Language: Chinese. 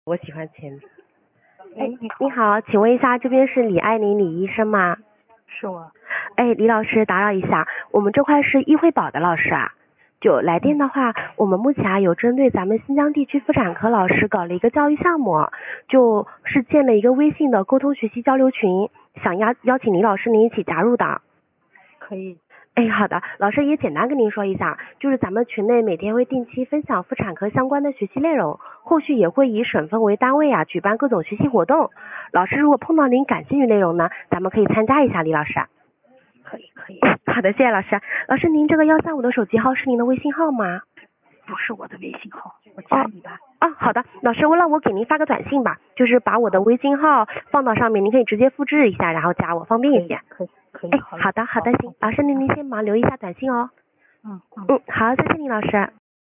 我喜欢前者。 哎， 你好，请问一下，这边是李爱玲李医生吗？ 是我。 哎，李老师打扰一下，我们这块是医惠宝的老师啊。就来电的话，我们目前有针对咱们新疆地区妇产科老师搞了一个教育项目，就是建了一个微信的沟通学习交流群，想邀请李老师您一起加入的。 可以。 哎，好的，老师也简单跟您说一下，就是咱们群内每天会定期分享妇产科相关的学习内容，后续也会以省份为单位举办各种学习活动。老师如果碰到您感兴趣内容呢，咱们可以参加一下，李老师。 可以。 好的，谢谢老师。老师，您这个135的手机号是您的微信号吗？ 不是我的微信号，我加你吧。 好的，老师，那我给您发个短信吧，就是把我的微信号放到上面，您可以直接复制一下，然后加我，方便一些。 可以。 好的，行，老师您先忙留一下短信哦。 嗯， 好，谢谢您老师。